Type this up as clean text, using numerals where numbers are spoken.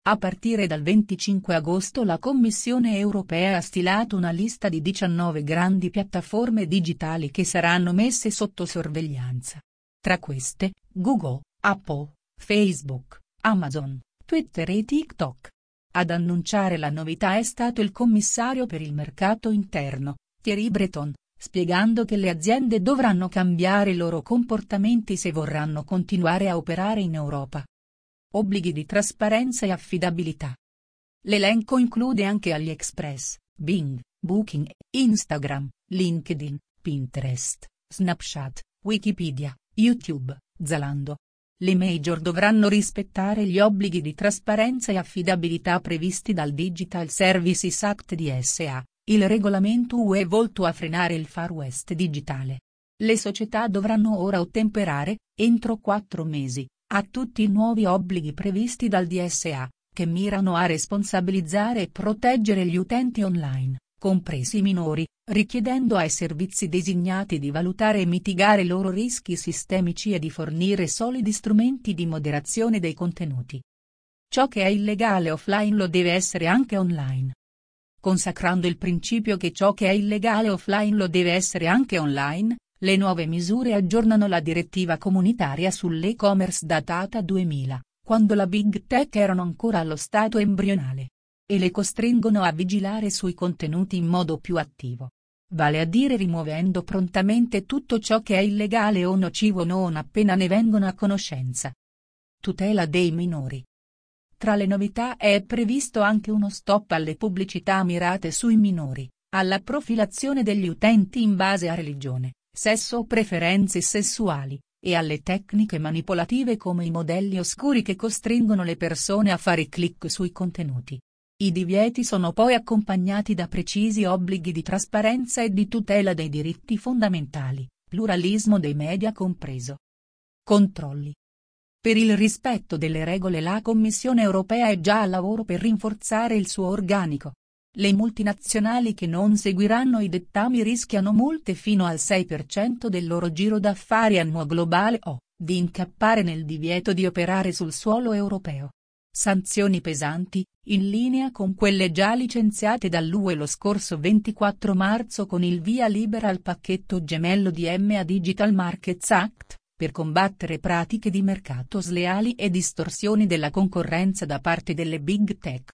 A partire dal 25 agosto la Commissione europea ha stilato una lista di 19 grandi piattaforme digitali che saranno messe sotto sorveglianza. Tra queste, Google, Apple, Facebook, Amazon, Twitter e TikTok. Ad annunciare la novità è stato il commissario per il mercato interno, Thierry Breton, spiegando che le aziende dovranno cambiare i loro comportamenti se vorranno continuare a operare in Europa. Obblighi di trasparenza e affidabilità. L'elenco include anche AliExpress, Bing, Booking, Instagram, LinkedIn, Pinterest, Snapchat, Wikipedia, YouTube, Zalando. Le major dovranno rispettare gli obblighi di trasparenza e affidabilità previsti dal Digital Services Act DSA, il regolamento UE volto a frenare il Far West digitale. Le società dovranno ora ottemperare, entro 4 mesi, a tutti i nuovi obblighi previsti dal DSA, che mirano a responsabilizzare e proteggere gli utenti online, compresi i minori, richiedendo ai servizi designati di valutare e mitigare i loro rischi sistemici e di fornire solidi strumenti di moderazione dei contenuti. Ciò che è illegale offline lo deve essere anche online. Consacrando il principio che ciò che è illegale offline lo deve essere anche online, le nuove misure aggiornano la direttiva comunitaria sull'e-commerce datata 2000, quando la Big Tech erano ancora allo stato embrionale. E le costringono a vigilare sui contenuti in modo più attivo. Vale a dire rimuovendo prontamente tutto ciò che è illegale o nocivo non appena ne vengono a conoscenza. Tutela dei minori. Tra le novità è previsto anche uno stop alle pubblicità mirate sui minori, alla profilazione degli utenti in base a religione, sesso o preferenze sessuali, e alle tecniche manipolative come i modelli oscuri che costringono le persone a fare click sui contenuti. I divieti sono poi accompagnati da precisi obblighi di trasparenza e di tutela dei diritti fondamentali, pluralismo dei media compreso. Controlli. Per il rispetto delle regole la Commissione europea è già al lavoro per rinforzare il suo organico. Le multinazionali che non seguiranno i dettami rischiano multe fino al 6% del loro giro d'affari annuo globale o di incappare nel divieto di operare sul suolo europeo. Sanzioni pesanti, in linea con quelle già licenziate dall'UE lo scorso 24 marzo con il via libera al pacchetto gemello di MA Digital Markets Act, per combattere pratiche di mercato sleali e distorsioni della concorrenza da parte delle Big Tech.